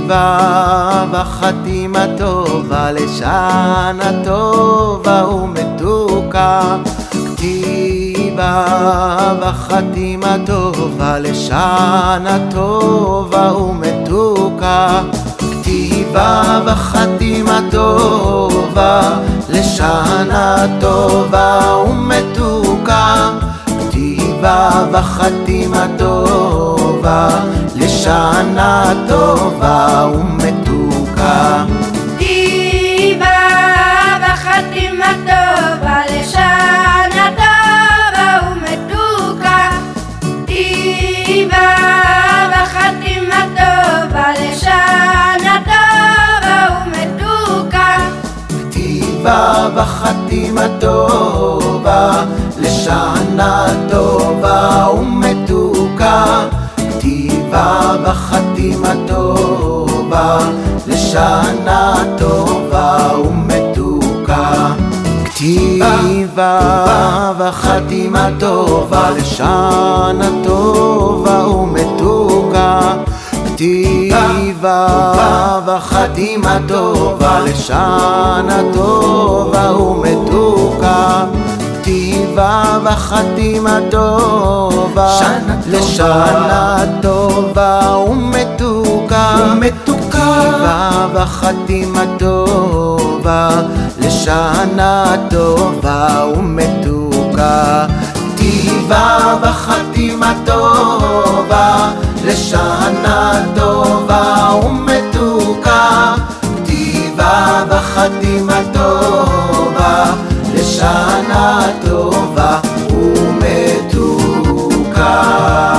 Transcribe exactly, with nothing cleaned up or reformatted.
כתיבה וחתימה טובה לשנה טובה ומתוקה. כתיבה וחתימה טובה לשנה טובה ומתוקה. כתיבה וחתימה טובה לשנה טובה ומתוקה. כתיבה וחתימה טובה לשנה טובה ומתוקה. כתיבה וחתימה טובה לשנה טובה ומתוקה. כתיבה וחתימה טובה לשנה טובה ומתוקה. כתיבה וחתימה טובה לשנה טובה ומתוקה. כתיבה וחתימה טובה לשנה טובה ומתוקה. כתיבה וחתימה טובה לשנה טובה ומתוקה. כתיבה וחתימה טובה לשנה טובה ומתוקה. כתיבה וחתימה טובה לשנה טובה ומתוקה. כתיבה וחתימה טובה לשנה טובה ומתוקה. כתיבה וחתימה טובה לשנה טובה ומתוקה. כתיבה וחתימה טובה לשנה טובה ומתוקה.